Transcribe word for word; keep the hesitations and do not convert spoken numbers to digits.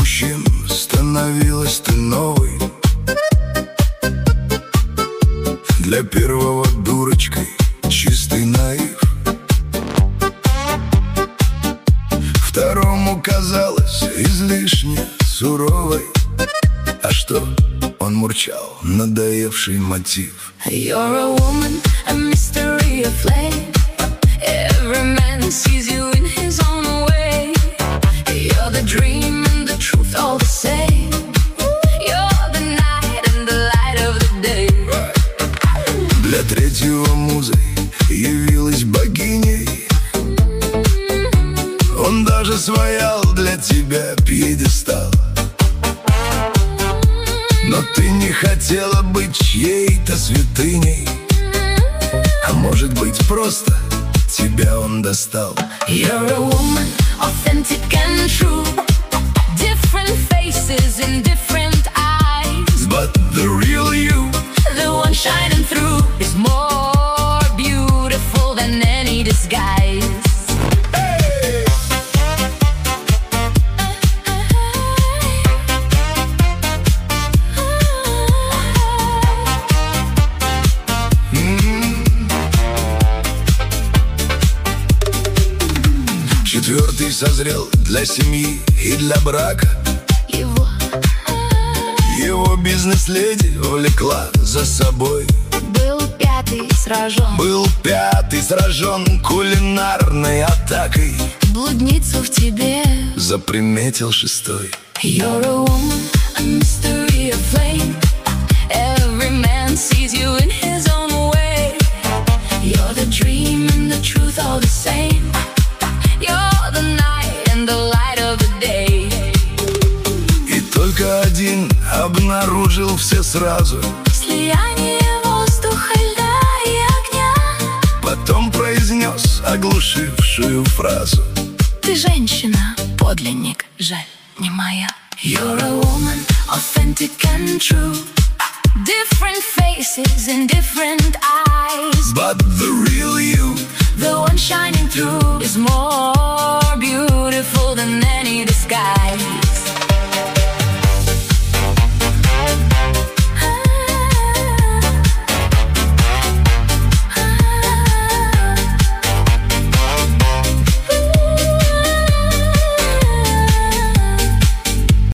мужчин становилась ты новой. Для первого дурочкой чистый наив. Второму казалось излишне суровой. А что? Он мурчал, надоевший мотив. You're a woman, a mystery, a flame. Every man sees you in his own way. You're the dream and the truth all the same. You're the night and the light of the day. Для третьего музой явилась богиней. Он даже своял для тебя пьедестал. Но ты не хотела быть чьей-то святыней. А может быть, просто тебя он достал. You're a woman, authentic and true. Different faces in different eyes. But the real you, the one shining through, is more beautiful than any disguise. Четвертый созрел для семьи и для брака. Его Его бизнес-леди увлекла за собой. был пятый сражен, Был пятый сражен кулинарной атакой. блудницу в тебе Заприметил шестой. You're a woman, a mystery, a flame. Every man sees you in his own way. You're the dream and the truth all the same. You're the night and the light of the day. И только один обнаружил все сразу. Слияние воздуха, льда и огня. Потом произнес оглушившую фразу. Ты женщина, подлинник, жаль, не моя. You're a woman, authentic and true. Different faces and different eyes. But the real you, the one shining through, is more beautiful than any disguise.